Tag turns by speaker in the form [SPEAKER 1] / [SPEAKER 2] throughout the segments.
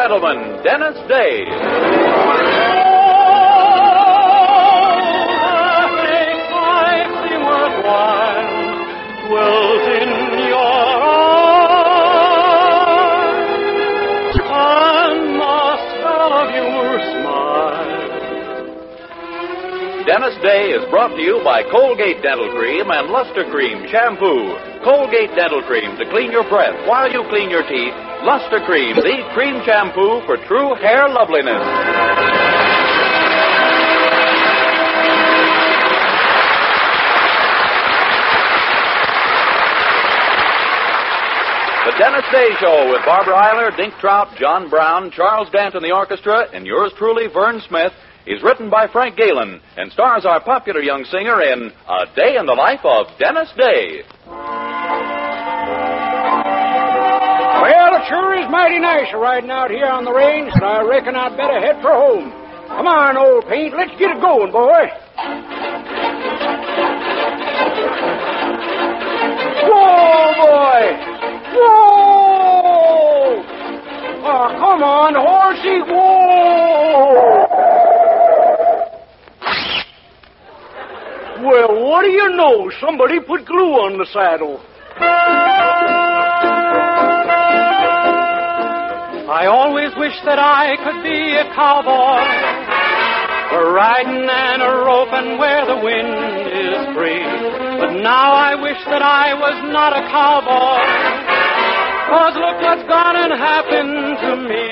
[SPEAKER 1] gentlemen, Dennis Day. Dennis Day is brought to you by Colgate Dental Cream and Luster Cream Shampoo. Colgate Dental Cream to clean your breath while you clean your teeth. Luster Cream, the cream shampoo for true hair loveliness. The Dennis Day Show with Barbara Eiler, Dink Trout, John Brown, Charles Dant and the orchestra, and yours truly, Vern Smith, is written by Frank Galen and stars our popular young singer in A Day in the Life of Dennis Day.
[SPEAKER 2] Well, it sure is mighty nice riding out here on the range, and I reckon I'd better head for home. Come on, old Paint, let's get it going, boy. Whoa, boy! Whoa! Oh, come on, horsey, whoa! Well, what do you know? Somebody put glue on the saddle.
[SPEAKER 3] I always wish that I could be a cowboy, riding and roping where the wind is free. But now I wish that I was not a cowboy, 'cause look what's gone and happened to me.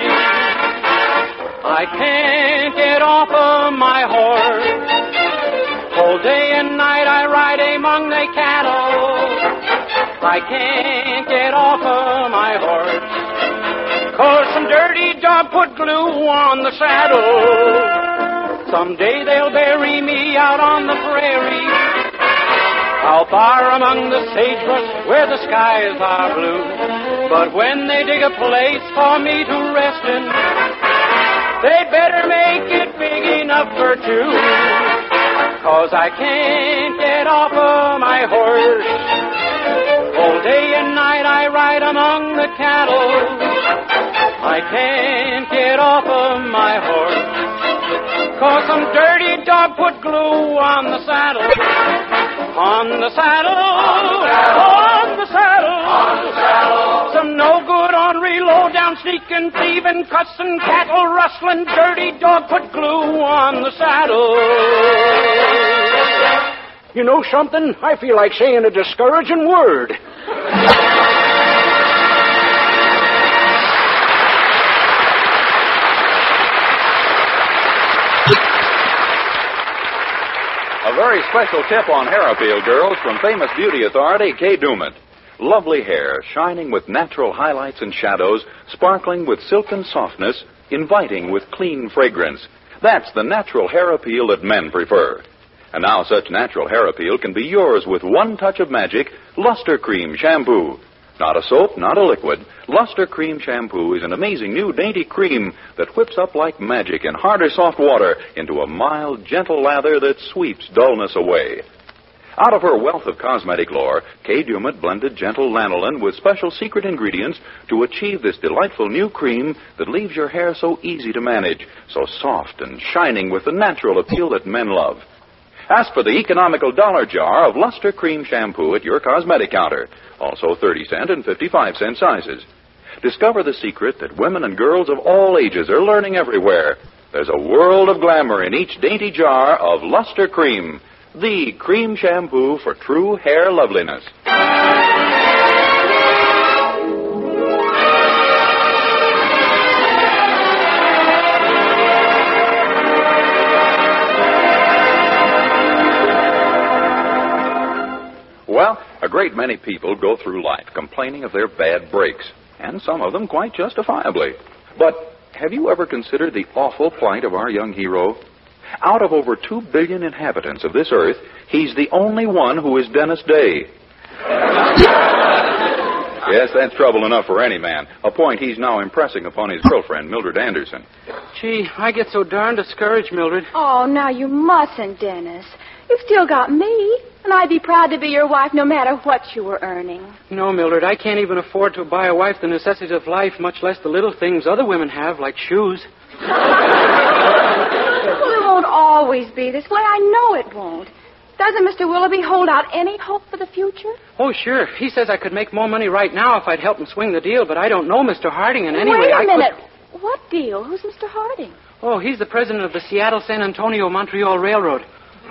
[SPEAKER 3] I can't get off of my horse. All day and night I ride among the cattle. I can't get off of my horse, 'cause some dirty dog put glue on the saddle. Someday they'll bury me out on the prairie, out far among the sagebrush where the skies are blue. But when they dig a place for me to rest in, they'd better make it big enough for two, 'cause I can't get off of my horse. All day and night I ride among the cattle. I can't get off of my horse, 'cause some dirty dog put glue on the saddle. On the saddle, on the saddle, on the saddle. Some no good ornery, low down, sneaking, thieving, cussing, cattle rustling, dirty dog put glue on the saddle.
[SPEAKER 2] You know something? I feel like saying a discouraging word.
[SPEAKER 1] A very special tip on hair appeal, girls, from famous beauty authority Kay Dumet. Lovely hair, shining with natural highlights and shadows, sparkling with silken softness, inviting with clean fragrance. That's the natural hair appeal that men prefer. And now such natural hair appeal can be yours with one touch of magic, Luster Cream Shampoo. Not a soap, not a liquid. Luster Cream Shampoo is an amazing new dainty cream that whips up like magic in harder soft water into a mild, gentle lather that sweeps dullness away. Out of her wealth of cosmetic lore, Kay Dumet blended gentle lanolin with special secret ingredients to achieve this delightful new cream that leaves your hair so easy to manage, so soft and shining with the natural appeal that men love. Ask for the economical dollar jar of Luster Cream Shampoo at your cosmetic counter. Also 30-cent and 55-cent sizes. Discover the secret that women and girls of all ages are learning everywhere. There's a world of glamour in each dainty jar of Luster Cream, the cream shampoo for true hair loveliness. Well, a great many people go through life complaining of their bad breaks, and some of them quite justifiably. But have you ever considered the awful plight of our young hero? Out of over 2 billion inhabitants of this earth, he's the only one who is Dennis Day. Yes, that's trouble enough for any man, a point he's now impressing upon his girlfriend, Mildred Anderson.
[SPEAKER 3] Gee, I get so darn discouraged, Mildred.
[SPEAKER 4] Oh, now you mustn't, Dennis. You've still got me, and I'd be proud to be your wife no matter what you were earning.
[SPEAKER 3] No, Mildred, I can't even afford to buy a wife the necessities of life, much less the little things other women have, like shoes.
[SPEAKER 4] Well, it won't always be this way. I know it won't. Doesn't Mr. Willoughby hold out any hope for the future?
[SPEAKER 3] Oh, sure. He says I could make more money right now if I'd help him swing the deal, but I don't know Mr. Harding, and anyway...
[SPEAKER 4] Wait a minute. What deal? Who's Mr. Harding?
[SPEAKER 3] Oh, he's the president of the Seattle-San Antonio-Montreal Railroad.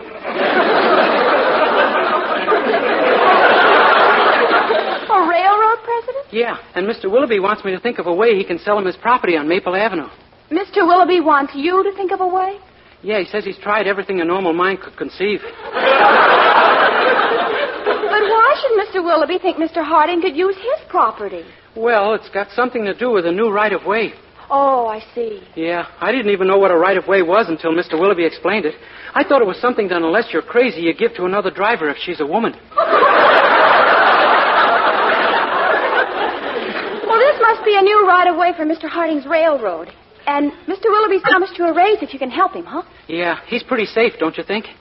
[SPEAKER 4] A railroad president?
[SPEAKER 3] Yeah, and Mr. Willoughby wants me to think of a way he can sell him his property on Maple Avenue.
[SPEAKER 4] Mr. Willoughby wants you to think of a way?
[SPEAKER 3] Yeah, he says he's tried everything a normal mind could conceive.
[SPEAKER 4] But why should Mr. Willoughby think Mr. Harding could use his property?
[SPEAKER 3] Well, it's got something to do with a new right-of-way.
[SPEAKER 4] Oh, I see.
[SPEAKER 3] Yeah, I didn't even know what a right-of-way was until Mr. Willoughby explained it. I thought it was something that unless you're crazy, you give to another driver if she's a woman.
[SPEAKER 4] Well, this must be a new right-of-way for Mr. Harding's railroad. And Mr. Willoughby's promised you a raise if you can help him, huh?
[SPEAKER 3] Yeah, he's pretty safe, don't you think?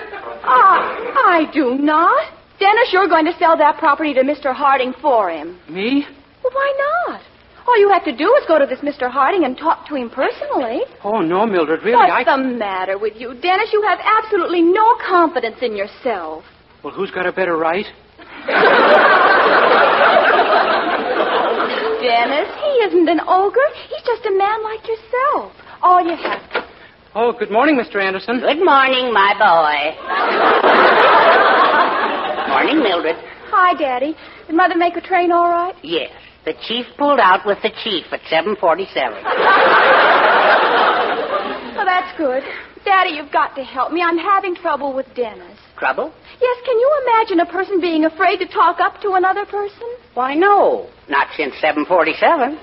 [SPEAKER 4] I do not. Dennis, you're going to sell that property to Mr. Harding for him.
[SPEAKER 3] Me?
[SPEAKER 4] Well, why not? All you have to do is go to this Mr. Harding and talk to him personally.
[SPEAKER 3] Oh, no, Mildred, really,
[SPEAKER 4] What's the matter with you, Dennis? You have absolutely no confidence in yourself.
[SPEAKER 3] Well, who's got a better right?
[SPEAKER 4] Dennis, he isn't an ogre. He's just a man like yourself. All you have to...
[SPEAKER 3] Oh, good morning, Mr. Anderson.
[SPEAKER 5] Good morning, my boy. Morning, Mildred.
[SPEAKER 4] Hi, Daddy. Did Mother make the train all right?
[SPEAKER 5] Yes, the chief pulled out with the chief at 7:47.
[SPEAKER 4] Oh, that's good. Daddy, you've got to help me. I'm having trouble with Dennis.
[SPEAKER 5] Trouble?
[SPEAKER 4] Yes, can you imagine a person being afraid to talk up to another person?
[SPEAKER 5] Why, no. Not since 7:47.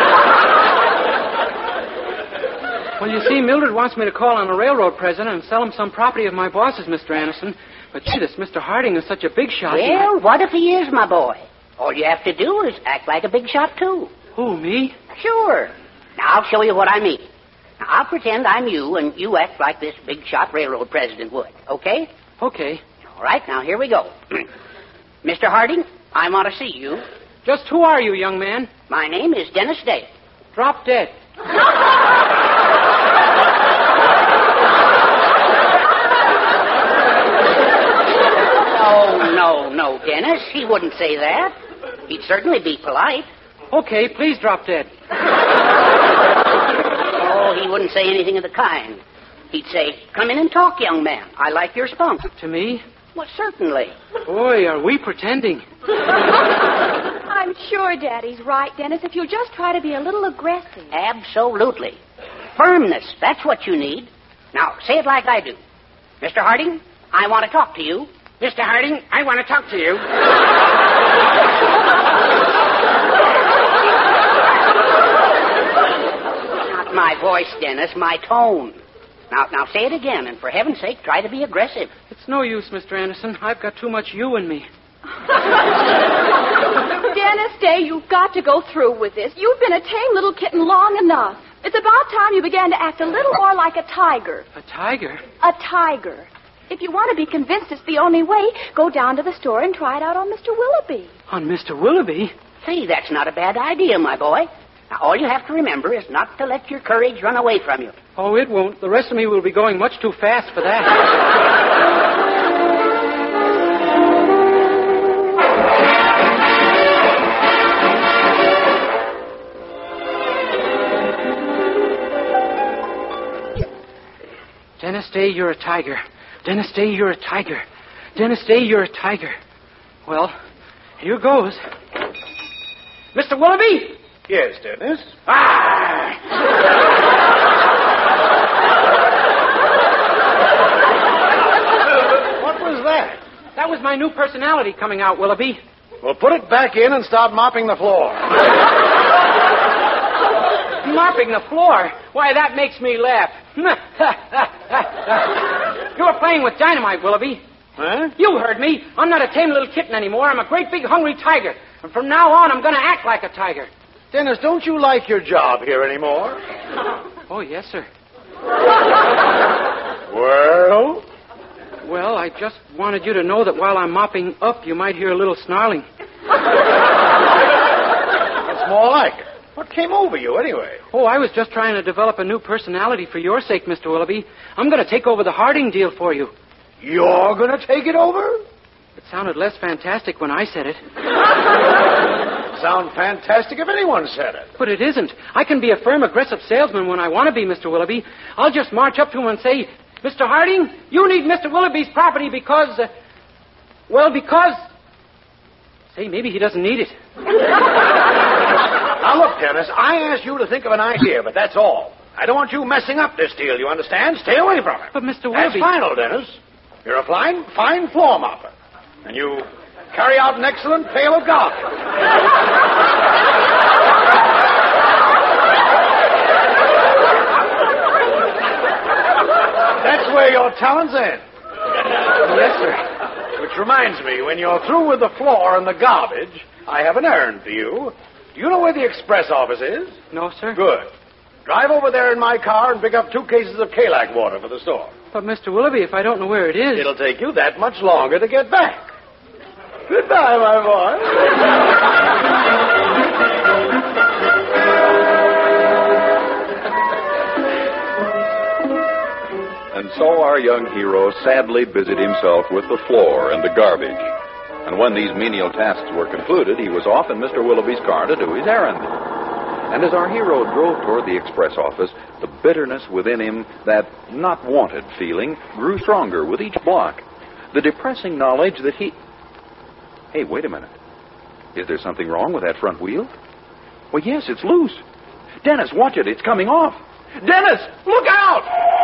[SPEAKER 3] Well, you see, Mildred wants me to call on the railroad president and sell him some property of my boss's, Mr. Anderson. But, gee, this Mr. Harding is such a big shot.
[SPEAKER 5] Well, what if he is, my boy? All you have to do is act like a big shot, too.
[SPEAKER 3] Who, me?
[SPEAKER 5] Sure. Now, I'll show you what I mean. Now, I'll pretend I'm you, and you act like this big shot railroad president would, okay?
[SPEAKER 3] Okay.
[SPEAKER 5] All right, now, here we go. Mr. Harding, I want to see you.
[SPEAKER 3] Just who are you, young man?
[SPEAKER 5] My name is Dennis Day.
[SPEAKER 3] Drop dead.
[SPEAKER 5] No, Dennis. He wouldn't say that. He'd certainly be polite.
[SPEAKER 3] Okay, please drop dead.
[SPEAKER 5] Oh, he wouldn't say anything of the kind. He'd say, come in and talk, young man. I like your spunk.
[SPEAKER 3] To me?
[SPEAKER 5] Well, certainly.
[SPEAKER 3] Boy, are we pretending.
[SPEAKER 4] I'm sure Daddy's right, Dennis, if you'll just try to be a little aggressive.
[SPEAKER 5] Absolutely. Firmness, that's what you need. Now, say it like I do. Mr. Harding, I want to talk to you. Mr. Harding, I want to talk to you. Not my voice, Dennis, my tone. Now say it again, and for heaven's sake, try to be aggressive.
[SPEAKER 3] It's no use, Mr. Anderson. I've got too much you in me.
[SPEAKER 4] Dennis Day, you've got to go through with this. You've been a tame little kitten long enough. It's about time you began to act a little more like a tiger.
[SPEAKER 3] A tiger?
[SPEAKER 4] A tiger. If you want to be convinced it's the only way, go down to the store and try it out on Mr. Willoughby.
[SPEAKER 3] On Mr. Willoughby?
[SPEAKER 5] See, that's not a bad idea, my boy. Now, all you have to remember is not to let your courage run away from you.
[SPEAKER 3] Oh, it won't. The rest of me will be going much too fast for that. Dennis Day, you're a tiger. Dennis Day, you're a tiger. Dennis Day, you're a tiger. Well, here goes. Mr. Willoughby?
[SPEAKER 2] Yes, Dennis. What was that?
[SPEAKER 3] That was my new personality coming out, Willoughby.
[SPEAKER 2] Well, put it back in and start mopping the floor.
[SPEAKER 3] Mopping the floor? Why, that makes me laugh. You were playing with dynamite, Willoughby.
[SPEAKER 2] Huh?
[SPEAKER 3] You heard me. I'm not a tame little kitten anymore. I'm a great big hungry tiger. And from now on, I'm going to act like a tiger.
[SPEAKER 2] Dennis, don't you like your job here anymore?
[SPEAKER 3] Oh, yes, sir.
[SPEAKER 2] Well,
[SPEAKER 3] Well, I just wanted you to know that while I'm mopping up, you might hear a little snarling.
[SPEAKER 2] That's more like it. What came over you, anyway?
[SPEAKER 3] Oh, I was just trying to develop a new personality for your sake, Mr. Willoughby. I'm going to take over the Harding deal for you.
[SPEAKER 2] You're going to take it over?
[SPEAKER 3] It sounded less fantastic when I said it.
[SPEAKER 2] Sound fantastic if anyone said it.
[SPEAKER 3] But it isn't. I can be a firm, aggressive salesman when I want to be, Mr. Willoughby. I'll just march up to him and say, Mr. Harding, you need Mr. Willoughby's property because... because... Say, maybe he doesn't need it.
[SPEAKER 2] Now, look, Dennis, I asked you to think of an idea, but that's all. I don't want you messing up this deal, you understand? Stay away from it.
[SPEAKER 3] But, Mr.
[SPEAKER 2] That's
[SPEAKER 3] Willoughby...
[SPEAKER 2] final, Dennis. You're a fine floor mopper. And you carry out an excellent pail of garbage. That's where your talents end.
[SPEAKER 3] Yes, sir.
[SPEAKER 2] Which reminds me, when you're through with the floor and the garbage, I have an errand for you. Do you know where the express office is?
[SPEAKER 3] No, sir.
[SPEAKER 2] Good. Drive over there in my car and pick up 2 cases of Kalac water for the store.
[SPEAKER 3] But, Mr. Willoughby, if I don't know where it is...
[SPEAKER 2] It'll take you that much longer to get back. Goodbye, my boy.
[SPEAKER 1] And so our young hero sadly busied himself with the floor and the garbage. And when these menial tasks were concluded, he was off in Mr. Willoughby's car to do his errand. And as our hero drove toward the express office, the bitterness within him, that not wanted feeling, grew stronger with each block. The depressing knowledge that he... Hey, wait a minute. Is there something wrong with that front wheel? Well, yes, it's loose. Dennis, watch it. It's coming off. Dennis, look out!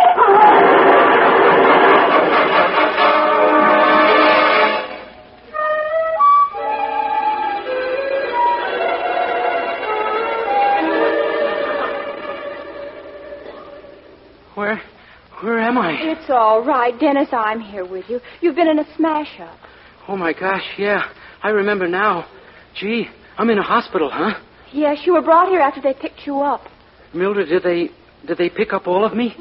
[SPEAKER 3] Where am I?
[SPEAKER 4] It's all right, Dennis. I'm here with you. You've been in a smash-up.
[SPEAKER 3] Oh, my gosh, yeah. I remember now. Gee, I'm in a hospital, huh?
[SPEAKER 4] Yes, you were brought here after they picked you up.
[SPEAKER 3] Mildred, did they pick up all of me?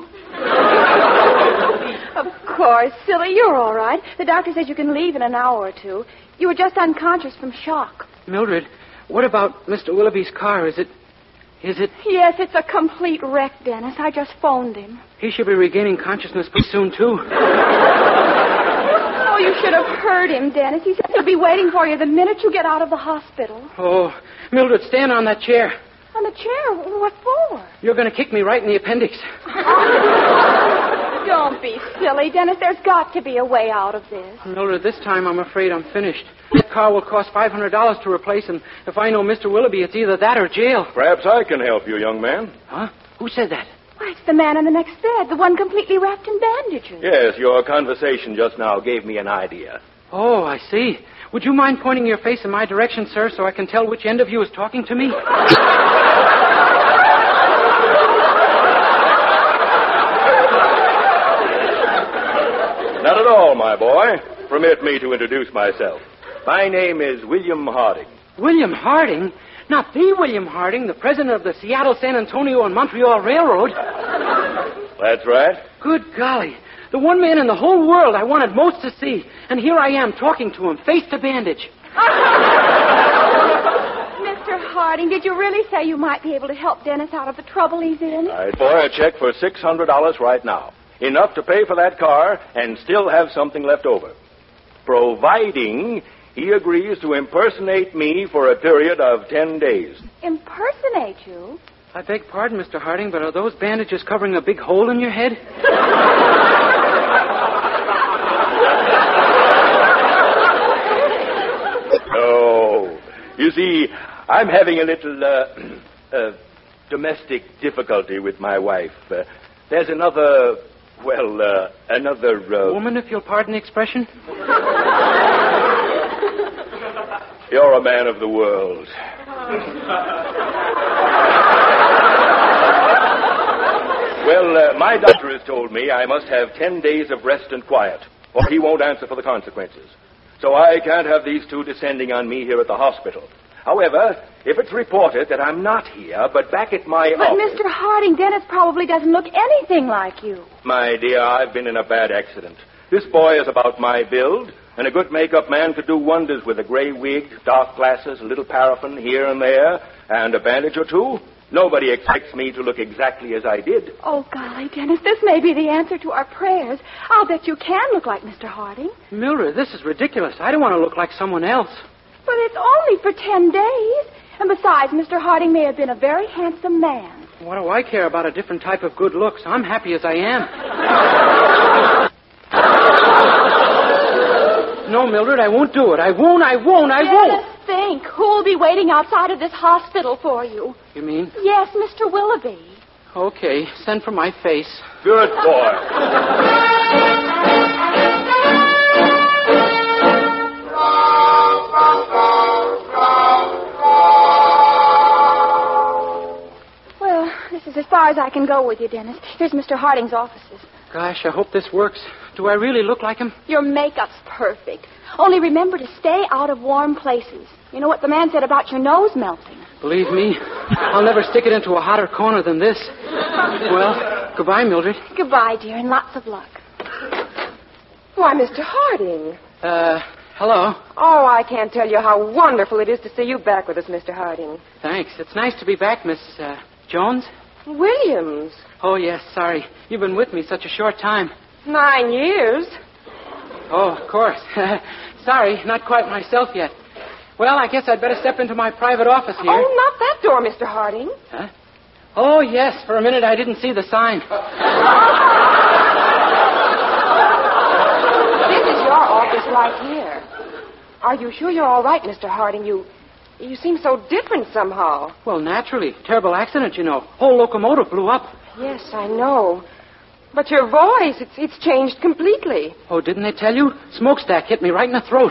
[SPEAKER 4] Of course, silly. You're all right. The doctor says you can leave in an hour or 2. You were just unconscious from shock.
[SPEAKER 3] Mildred, what about Mr. Willoughby's car? Is it...
[SPEAKER 4] Yes, it's a complete wreck, Dennis. I just phoned him.
[SPEAKER 3] He should be regaining consciousness pretty soon, too.
[SPEAKER 4] Oh, you should have heard him, Dennis. He said he'll be waiting for you the minute you get out of the hospital.
[SPEAKER 3] Oh, Mildred, stand on that chair.
[SPEAKER 4] On the chair? What for?
[SPEAKER 3] You're going to kick me right in the appendix.
[SPEAKER 4] Don't be silly, Dennis. There's got to be a way out of this.
[SPEAKER 3] Mildred, this time I'm afraid I'm finished. That car will cost $500 to replace, and if I know Mr. Willoughby, it's either that or jail.
[SPEAKER 2] Perhaps I can help you, young man.
[SPEAKER 3] Huh? Who said that?
[SPEAKER 4] Why, it's the man in the next bed, the one completely wrapped in bandages.
[SPEAKER 2] Yes, your conversation just now gave me an idea.
[SPEAKER 3] Oh, I see. Would you mind pointing your face in my direction, sir, so I can tell which end of you is talking to me?
[SPEAKER 6] Not at all, my boy. Permit me to introduce myself. My name is William Harding.
[SPEAKER 3] William Harding? Not the William Harding, the president of the Seattle, San Antonio, and Montreal Railroad.
[SPEAKER 6] That's right.
[SPEAKER 3] Good golly. The one man in the whole world I wanted most to see. And here I am talking to him, face to bandage.
[SPEAKER 4] Mr. Harding, did you really say you might be able to help Dennis out of the trouble he's in?
[SPEAKER 6] I'd for a check for $600 right now. Enough to pay for that car and still have something left over. Providing he agrees to impersonate me for a period of 10 days.
[SPEAKER 4] Impersonate you?
[SPEAKER 3] I beg pardon, Mr. Harding, but are those bandages covering a big hole in your head?
[SPEAKER 6] Oh, you see, I'm having a little domestic difficulty with my wife. There's another
[SPEAKER 3] woman, if you'll pardon the expression?
[SPEAKER 6] You're a man of the world. Well, my doctor has told me I must have 10 days of rest and quiet, or he won't answer for the consequences. So I can't have these two descending on me here at the hospital. However, if it's reported that I'm not here, but back at my
[SPEAKER 4] But,
[SPEAKER 6] office...
[SPEAKER 4] Mr. Harding, Dennis probably doesn't look anything like you.
[SPEAKER 6] My dear, I've been in a bad accident. This boy is about my build, and a good make-up man could do wonders with a gray wig, dark glasses, a little paraffin here and there, and a bandage or two. Nobody expects me to look exactly as I did.
[SPEAKER 4] Oh, golly, Dennis, this may be the answer to our prayers. I'll bet you can look like Mr. Harding.
[SPEAKER 3] Mildred, this is ridiculous. I don't want to look like someone else.
[SPEAKER 4] But it's only for 10 days. And besides, Mr. Harding may have been a very handsome man.
[SPEAKER 3] What do I care about a different type of good looks? I'm happy as I am. No, Mildred, I won't do it. I won't.
[SPEAKER 4] Just think, who'll be waiting outside of this hospital for you?
[SPEAKER 3] You mean?
[SPEAKER 4] Yes, Mr. Willoughby.
[SPEAKER 3] Okay, send for my face.
[SPEAKER 6] Good boy.
[SPEAKER 4] Well, this is as far as I can go with you, Dennis. Here's Mr. Harding's offices.
[SPEAKER 3] Gosh, I hope this works. Do I really look like him?
[SPEAKER 4] Your makeup's perfect. Only remember to stay out of warm places. You know what the man said about your nose melting.
[SPEAKER 3] Believe me, I'll never stick it into a hotter corner than this. Well, goodbye, Mildred.
[SPEAKER 4] Goodbye, dear, and lots of luck.
[SPEAKER 7] Why, Mr. Harding.
[SPEAKER 3] Hello.
[SPEAKER 7] Oh, I can't tell you how wonderful it is to see you back with us, Mr. Harding.
[SPEAKER 3] Thanks. It's nice to be back, Miss, Jones.
[SPEAKER 7] Williams.
[SPEAKER 3] Oh, yes, sorry. You've been with me such a short time.
[SPEAKER 7] 9 years.
[SPEAKER 3] Oh, of course. Sorry, not quite myself yet. Well, I guess I'd better step into my private office here.
[SPEAKER 7] Oh, not that door, Mr. Harding.
[SPEAKER 3] Huh? Oh, yes. For a minute, I didn't see the sign.
[SPEAKER 7] This is your office right here. Are you sure you're all right, Mr. Harding? You seem so different somehow.
[SPEAKER 3] Well, naturally. Terrible accident, you know. Whole locomotive blew up.
[SPEAKER 7] Yes, I know. But your voice, it's changed completely.
[SPEAKER 3] Oh, didn't they tell you? Smokestack hit me right in the throat.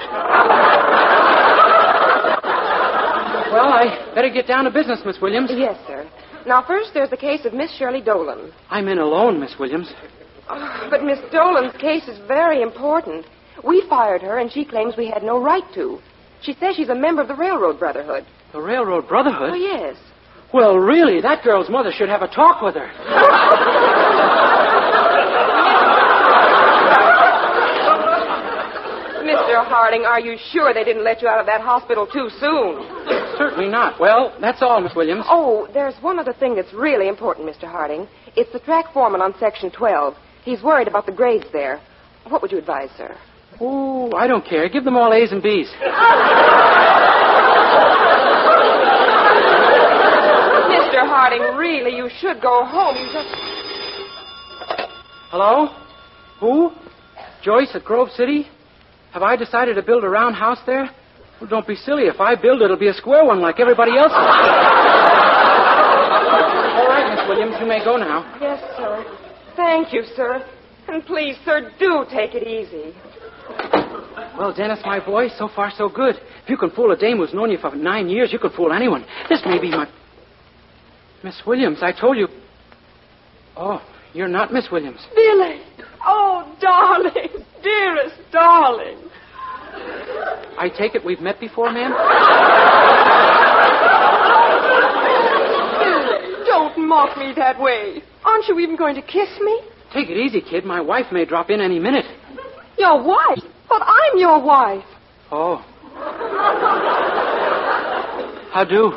[SPEAKER 3] Well, I better get down to business, Miss Williams.
[SPEAKER 7] Yes, sir. Now, first, there's the case of Miss Shirley Dolan.
[SPEAKER 3] I'm in alone, Miss Williams.
[SPEAKER 7] Oh, but Miss Dolan's case is very important. We fired her, and she claims we had no right to. She says she's a member of the Railroad Brotherhood.
[SPEAKER 3] The Railroad Brotherhood?
[SPEAKER 7] Oh, yes.
[SPEAKER 3] Well, really, that girl's mother should have a talk with her.
[SPEAKER 7] Mr. Harding, are you sure they didn't let you out of that hospital too soon?
[SPEAKER 3] Certainly not. Well, that's all, Miss Williams.
[SPEAKER 7] Oh, there's one other thing that's really important, Mr. Harding. It's the track foreman on Section 12. He's worried about the grades there. What would you advise, sir?
[SPEAKER 3] Oh, I don't care. Give them all A's and B's.
[SPEAKER 7] Mr. Harding, really, you should go home.
[SPEAKER 3] Hello? Who? Joyce at Grove City? Have I decided to build a round house there? Well, don't be silly. If I build it, it'll be a square one like everybody else's. All right, Miss Williams, you may go now.
[SPEAKER 7] Yes, sir. Thank you, sir. And please, sir, do take it easy.
[SPEAKER 3] Well, Dennis, my boy, so far so good. If you can fool a dame who's known you for 9 years, you can fool anyone. This may be my... Miss Williams, I told you... Oh, you're not Miss Williams.
[SPEAKER 7] Billy! Oh, darling! Dearest darling!
[SPEAKER 3] I take it we've met before, ma'am?
[SPEAKER 7] Billy, don't mock me that way. Aren't you even going to kiss me?
[SPEAKER 3] Take it easy, kid. My wife may drop in any minute.
[SPEAKER 7] Your wife? But I'm your wife.
[SPEAKER 3] Oh. How do?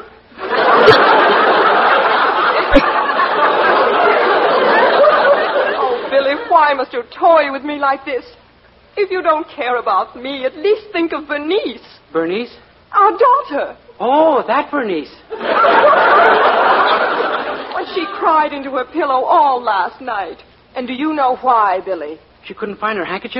[SPEAKER 7] Oh, Billy, why must you toy with me like this? If you don't care about me, at least think of Bernice.
[SPEAKER 3] Bernice?
[SPEAKER 7] Our daughter.
[SPEAKER 3] Oh, that Bernice.
[SPEAKER 7] Well, she cried into her pillow all last night. And do you know why, Billy?
[SPEAKER 3] She couldn't find her handkerchief?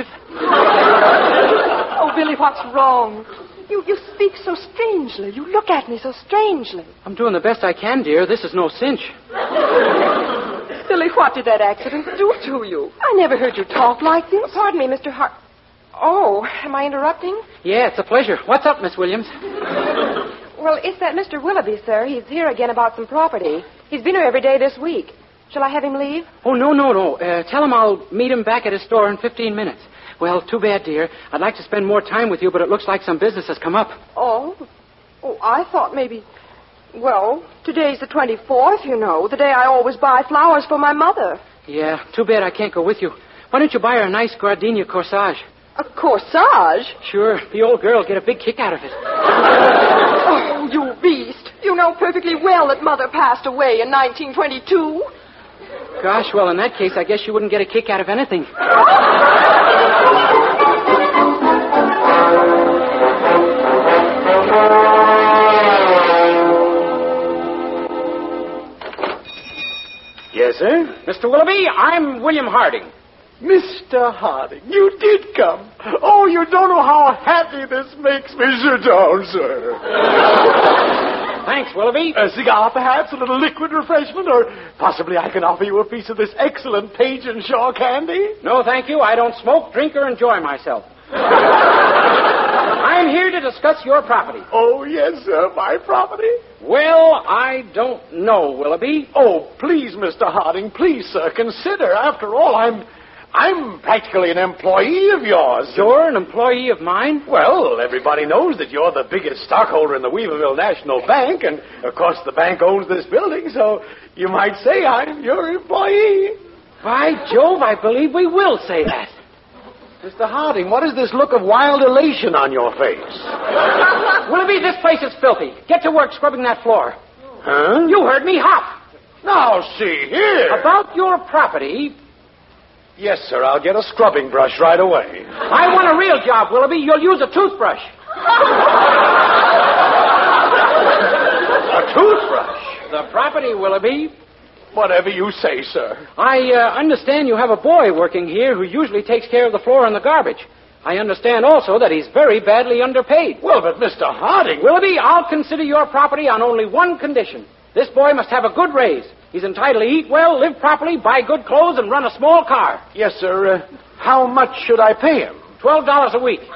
[SPEAKER 7] Oh, Billy, what's wrong? You speak so strangely. You look at me so strangely.
[SPEAKER 3] I'm doing the best I can, dear. This is no cinch.
[SPEAKER 7] Billy, what did that accident do to you? I never heard you talk like this. Pardon me, Mr. Hart. Oh, am I interrupting?
[SPEAKER 3] Yeah, it's a pleasure. What's up, Miss Williams?
[SPEAKER 7] Well, it's that Mr. Willoughby, sir. He's here again about some property. He's been here every day this week. Shall I have him leave?
[SPEAKER 3] Oh, no. Tell him I'll meet him back at his store in 15 minutes. Well, too bad, dear. I'd like to spend more time with you, but it looks like some business has come up.
[SPEAKER 7] Oh, I thought maybe... Well, today's the 24th, you know, the day I always buy flowers for my mother.
[SPEAKER 3] Yeah, too bad I can't go with you. why don't you buy her a nice gardenia corsage?
[SPEAKER 7] A corsage?
[SPEAKER 3] Sure, the old girl will get a big kick out of it.
[SPEAKER 7] Oh, you beast. You know perfectly well that Mother passed away in 1922.
[SPEAKER 3] Gosh, well, in that case, I guess you wouldn't get a kick out of anything.
[SPEAKER 2] Yes, sir?
[SPEAKER 5] Mr. Willoughby, I'm William Harding.
[SPEAKER 2] Mr. Harding, you did come. Oh, you don't know how happy this makes me. Sit down, sir.
[SPEAKER 5] Thanks, Willoughby.
[SPEAKER 2] A cigar, perhaps? A little liquid refreshment? Or possibly I can offer you a piece of this excellent Page and Shaw candy?
[SPEAKER 5] No, thank you. I don't smoke, drink, or enjoy myself. I'm here to discuss your property.
[SPEAKER 2] Oh, yes, sir. My property?
[SPEAKER 5] Well, I don't know, Willoughby.
[SPEAKER 2] Oh, please, Mr. Harding. Please, sir, consider. After all, I'm practically an employee of yours.
[SPEAKER 3] You're an employee of mine?
[SPEAKER 2] Well, everybody knows that you're the biggest stockholder in the Weaverville National Bank, and, of course, the bank owns this building, so you might say I'm your employee.
[SPEAKER 3] By Jove, I believe we will say that.
[SPEAKER 2] Mr. Harding, what is this look of wild elation on your face?
[SPEAKER 5] Willoughby, this place is filthy. Get to work scrubbing that floor.
[SPEAKER 2] Huh?
[SPEAKER 5] You heard me hop.
[SPEAKER 2] Now, see here.
[SPEAKER 5] About your property,
[SPEAKER 2] Yes, sir, I'll get a scrubbing brush right away.
[SPEAKER 5] I want a real job, Willoughby. You'll use a toothbrush.
[SPEAKER 2] A toothbrush?
[SPEAKER 5] The property, Willoughby.
[SPEAKER 2] Whatever you say, sir.
[SPEAKER 3] I understand you have a boy working here who usually takes care of the floor and the garbage. I understand also that he's very badly underpaid.
[SPEAKER 2] Well, but Mr. Harding...
[SPEAKER 5] Willoughby, I'll consider your property on only one condition. This boy must have a good raise. He's entitled to eat well, live properly, buy good clothes, and run a small car.
[SPEAKER 2] Yes, sir. How much should I pay him?
[SPEAKER 5] $12 a week.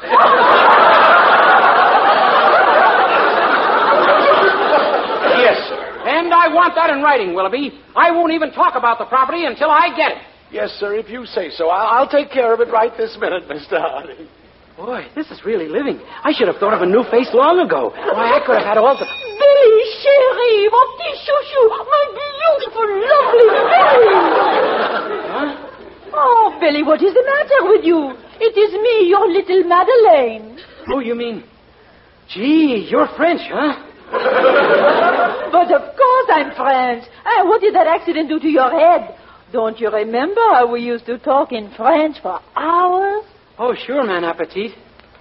[SPEAKER 2] Yes, sir.
[SPEAKER 5] And I want that in writing, Willoughby. I won't even talk about the property until I get it.
[SPEAKER 2] Yes, sir, if you say so. I'll take care of it right this minute, Mr. Harding.
[SPEAKER 3] Boy, this is really living. I should have thought of a new face long ago. Why, I could have had all the...
[SPEAKER 4] Billy, chérie, mon petit chouchou, my beautiful, lovely Billy.
[SPEAKER 3] Huh?
[SPEAKER 4] Oh, Billy, what is the matter with you? It is me, your little Madeleine.
[SPEAKER 3] Oh, you mean... Gee, you're French, huh?
[SPEAKER 4] But of course I'm French. And what did that accident do to your head? Don't you remember how we used to talk in French for hours?
[SPEAKER 3] Oh, sure, man, appetit.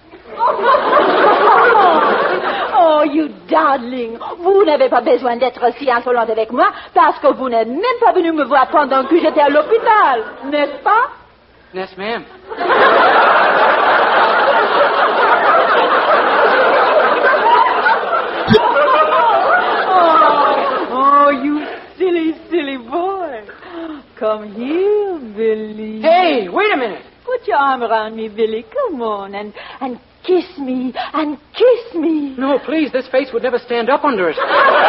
[SPEAKER 4] Oh, you darling. Vous n'avez pas besoin d'être si insolente avec moi parce que vous n'êtes même pas venu me voir pendant que j'étais à l'hôpital, n'est-ce pas?
[SPEAKER 3] Yes, ma'am.
[SPEAKER 4] Oh, you silly, silly boy. Come here, Billy.
[SPEAKER 3] Hey, wait a minute.
[SPEAKER 4] Put your arm around me, Billy. Come on, and kiss me, and kiss me.
[SPEAKER 3] No, please, this face would never stand up under it.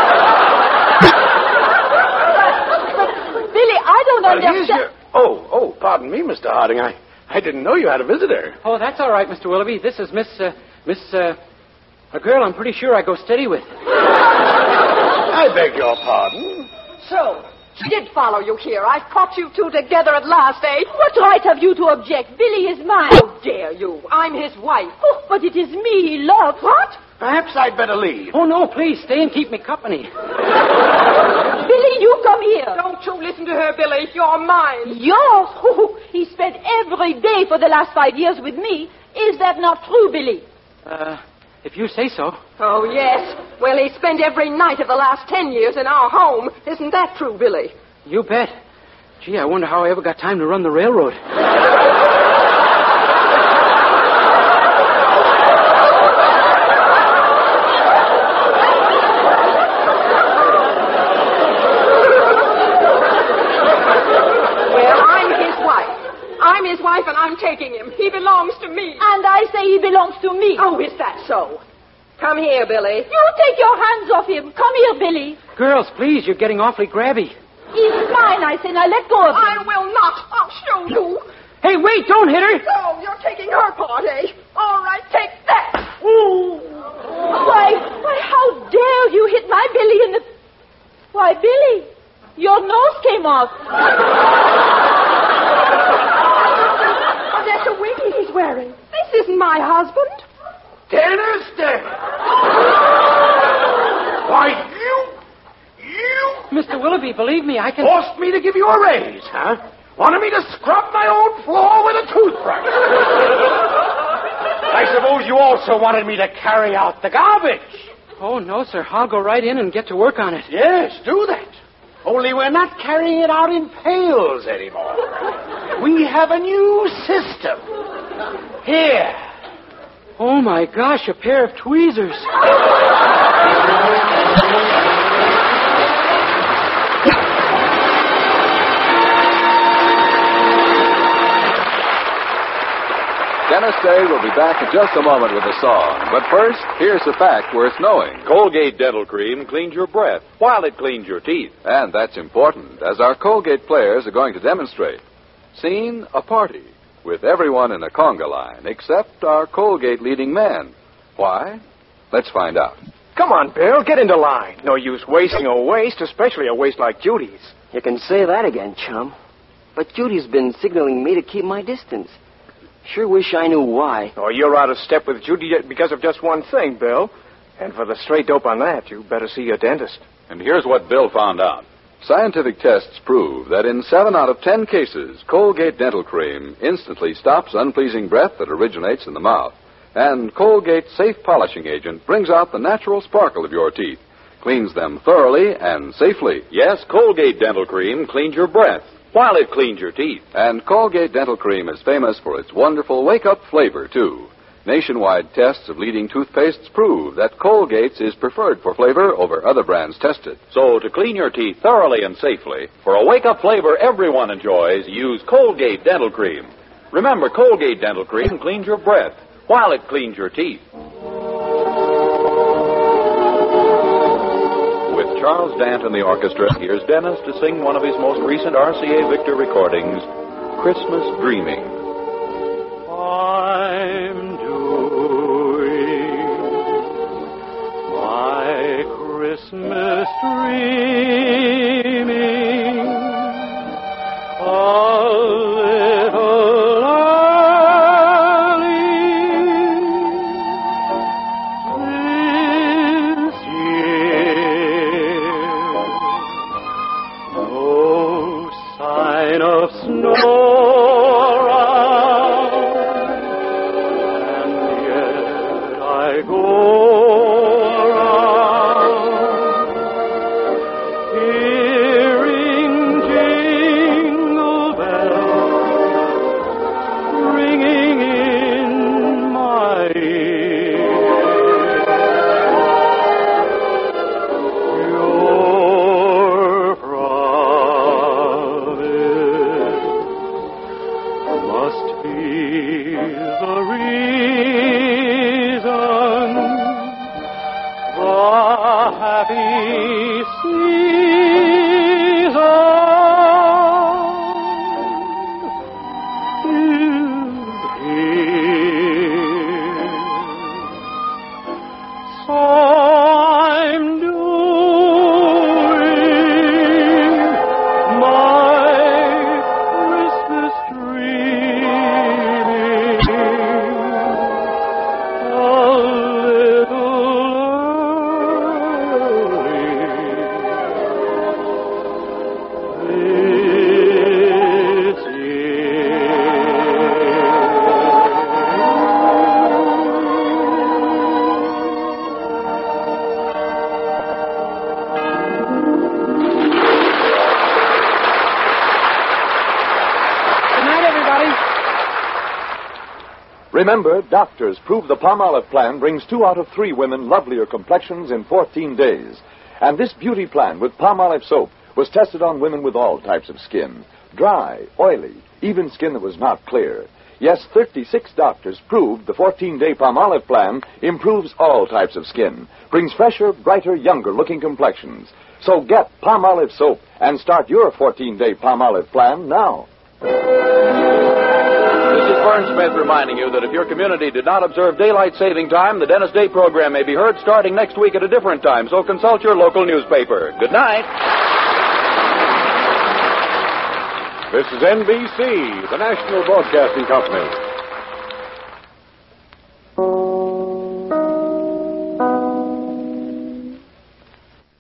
[SPEAKER 4] Billy, I don't understand.
[SPEAKER 2] Oh, pardon me, Mr. Harding. I didn't know you had a visitor.
[SPEAKER 3] Oh, that's all right, Mr. Willoughby. This is a girl I'm pretty sure I go steady with.
[SPEAKER 2] I beg your pardon.
[SPEAKER 7] So, she did follow you here. I've caught you two together at last, eh?
[SPEAKER 4] What right have you to object? Billy is mine.
[SPEAKER 7] How dare you? I'm his wife.
[SPEAKER 4] Oh, but it is me he loves.
[SPEAKER 7] What?
[SPEAKER 2] Perhaps I'd better leave.
[SPEAKER 3] Oh, no, please, stay and keep me company.
[SPEAKER 4] Billy, you come here.
[SPEAKER 7] Don't you listen to her, Billy. You're mine.
[SPEAKER 4] Yours? Oh, he spent every day for the last 5 years with me. Is that not true, Billy?
[SPEAKER 3] If you say so.
[SPEAKER 7] Oh, yes. Well, he spent every night of the last 10 years in our home. Isn't that true, Billy?
[SPEAKER 3] You bet. Gee, I wonder how I ever got time to run the railroad.
[SPEAKER 7] I'm his wife, and I'm taking him. He belongs to me.
[SPEAKER 4] And I say he belongs to me.
[SPEAKER 7] Oh, is that so? Come here, Billy.
[SPEAKER 4] You take your hands off him. Come here, Billy.
[SPEAKER 3] Girls, please, you're getting awfully grabby.
[SPEAKER 4] He's mine, I say. Now let go of him.
[SPEAKER 7] I will not. I'll show you.
[SPEAKER 3] Hey, wait, don't hit her.
[SPEAKER 7] So, you're taking her part, eh? All right, take that. Ooh.
[SPEAKER 4] Why, how dare you hit my Billy in the... Why, Billy, your nose came off.
[SPEAKER 7] that's a wig he's wearing. This isn't my husband.
[SPEAKER 2] Dennis. Why, you
[SPEAKER 3] Mr. Willoughby, believe me, I can...
[SPEAKER 2] forced me to give you a raise, huh? Wanted me to scrub my own floor with a toothbrush. I suppose you also wanted me to carry out the garbage.
[SPEAKER 3] Oh, no, sir. I'll go right in and get to work on it.
[SPEAKER 2] Yes, do that. Only we're not carrying it out in pails anymore. We have a new system. Here.
[SPEAKER 3] Oh, my gosh, a pair of tweezers.
[SPEAKER 1] Dennis Day will be back in just a moment with a song. But first, here's a fact worth knowing.
[SPEAKER 8] Colgate Dental Cream cleans your breath while it cleans your teeth.
[SPEAKER 1] And that's important, as our Colgate players are going to demonstrate. Scene, a party, with everyone in a conga line, except our Colgate leading man. Why? Let's find out.
[SPEAKER 9] Come on, Bill, get into line. No use wasting a waist, especially a waist like Judy's.
[SPEAKER 10] You can say that again, chum. But Judy's been signaling me to keep my distance. Sure wish I knew why.
[SPEAKER 9] Oh, you're out of step with Judy because of just one thing, Bill. And for the straight dope on that, you better see your dentist.
[SPEAKER 1] And here's what Bill found out. Scientific tests prove that in 7 out of 10 cases, Colgate Dental Cream instantly stops unpleasing breath that originates in the mouth. And Colgate Safe Polishing Agent brings out the natural sparkle of your teeth, cleans them thoroughly and safely.
[SPEAKER 8] Yes, Colgate Dental Cream cleans your breath while it cleans your teeth.
[SPEAKER 1] And Colgate Dental Cream is famous for its wonderful wake-up flavor, too. Nationwide tests of leading toothpastes prove that Colgate's is preferred for flavor over other brands tested.
[SPEAKER 8] So to clean your teeth thoroughly and safely, for a wake-up flavor everyone enjoys, use Colgate Dental Cream. Remember, Colgate Dental Cream cleans your breath while it cleans your teeth. With Charles Dant and the orchestra, here's Dennis to sing one of his most recent RCA Victor recordings, Christmas Dreaming.
[SPEAKER 3] I'm doing my Christmas dreaming a little early this year. No sign of snow.
[SPEAKER 11] Remember, doctors prove the Palmolive plan brings 2 out of 3 women lovelier complexions in 14 days. And this beauty plan with Palmolive soap was tested on women with all types of skin. Dry, oily, even skin that was not clear. Yes, 36 doctors proved the 14-day Palmolive plan improves all types of skin, brings fresher, brighter, younger-looking complexions. So get Palmolive soap and start your 14-day Palmolive plan now.
[SPEAKER 8] This is Vern Smith reminding you that if your community did not observe daylight saving time, the Dennis Day program may be heard starting next week at a different time, so consult your local newspaper. Good night.
[SPEAKER 12] This is NBC, the National Broadcasting Company.